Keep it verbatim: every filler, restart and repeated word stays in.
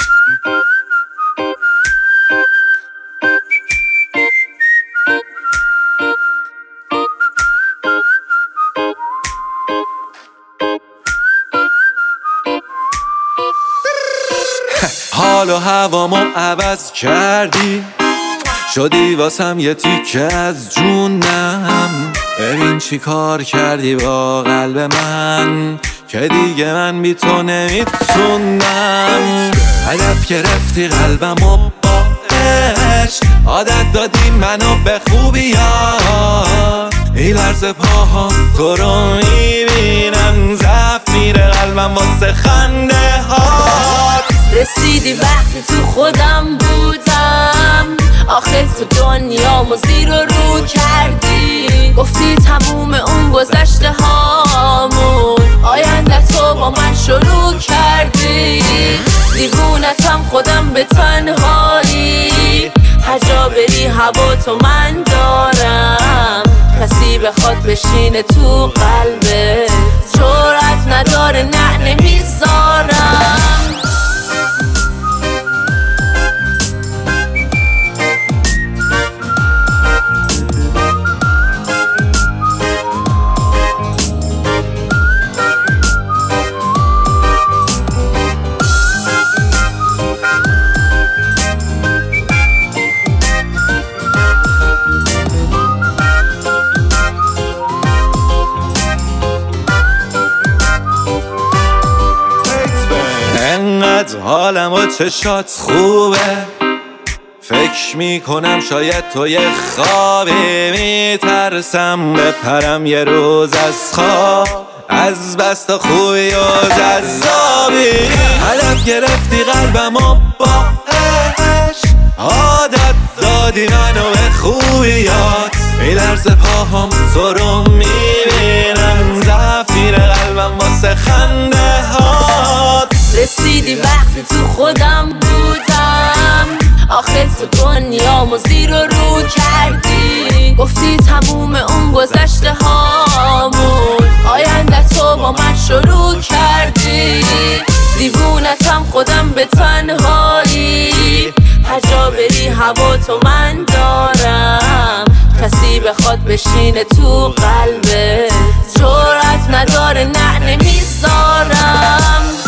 حال و هوامو عوض کردی، شدی واسم یه تیکه از جونم. ببین چی کار کردی با قلب من که دیگه من بی تو نمیتونم. هدف گرفتی قلبمو با عشق، عادت دادی منو به خوبیات. این لرزه پاها تو رو میبینم، ضعف میره قلبم واسه خنده هات. رسیدی وقتی تو خودم بودم، آخه تو دنیامو زیر و رو کردی. گفتی تموم اون گذشته هامون، آینده تو با من شروع کردی. دیوونتم خودم به تنهایی، هر جا بری هوا تو من دارم. کسی بخواد بشینه تو قلبت، جرأت نداره نه نمیذارم. انقدر حالم و چشات خوبه، فکر میکنم شاید تو یه خوابی. میترسم بپرم یه روز از خواب، از بس تو خوبی و جذابی. هدف گرفتی قلبمو با عشق، عادت دادی منو به خوبیات. میلرزه پاهم تو رو میبینم، ضعفیر قلبم واسه خنده هات. رسیدی وقتی تو خودم بودم، آخه تو دنیامو زیر و رو کردی. گفتی تموم اون گذشته هامون، آینده تو با من شروع کردی. دیوونتم خودم به تنهایی، هر جا بری هوا تو من دارم. کسی بخواد بشینه تو قلبت، جرأت نداره نه نمیذارم.